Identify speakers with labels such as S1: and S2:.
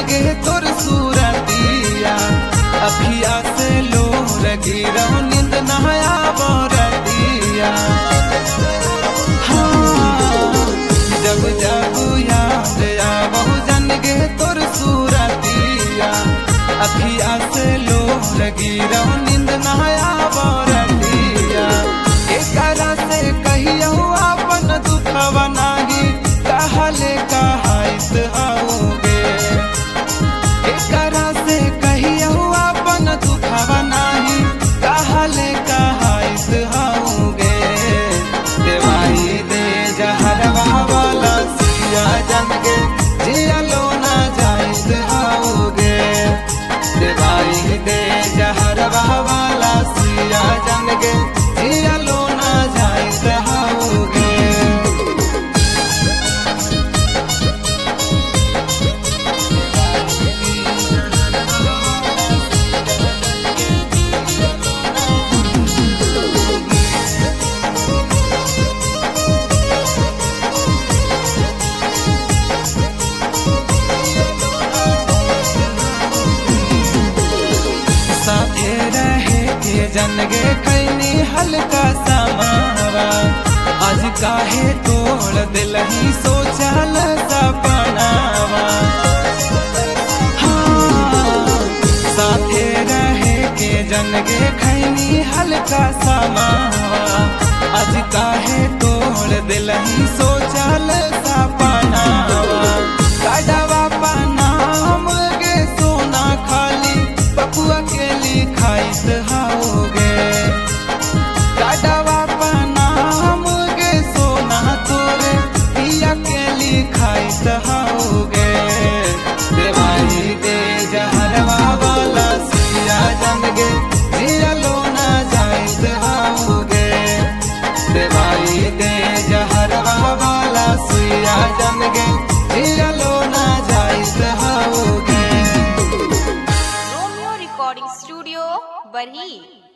S1: गे तोर सूरतिया अखिया से लोर गिरौ नींद नया बरतिया। हाँ जब जब याद आवहु जन गे तोर सूरतिया अखिया से लोर गिरौ नींद नया बरतिया। एकरा से कहियो अपन दुखवा नाही कहले कहाइत आओगे। एकरा से कहियो अपन दुखवा नाही कहले कहाइत आओगे। देवाई दे जहरवा वाला सिया जन गे जियलो ना जाइत आओगे। देवाई दे जहरवा वाला सिया जन गे जियलो ना जाइत आओगे। साथे रहे के जन गे खैनी हल्का समावा आज काहे तोड़ दिलही सोचल सपनावा। हाँ साथे रहे के जन गे खैनी हल्का समावा आज काहे तोड़ दिलही सोचल सपनावा। काडवा पनाम गे सोना खाली बबुआ के लिखाइत आओगे। काडवा पनाम गे सोना तोरे पिया के लिखाइत आओगे। देवाई दे जहरवा वाला सिया जन गे जियलो ना जाइत आओगे। देवाई दे जहरवा वाला सिया जन गे जियलो ना जाइत आओगे।
S2: Romeo Recording Studio, Barhi।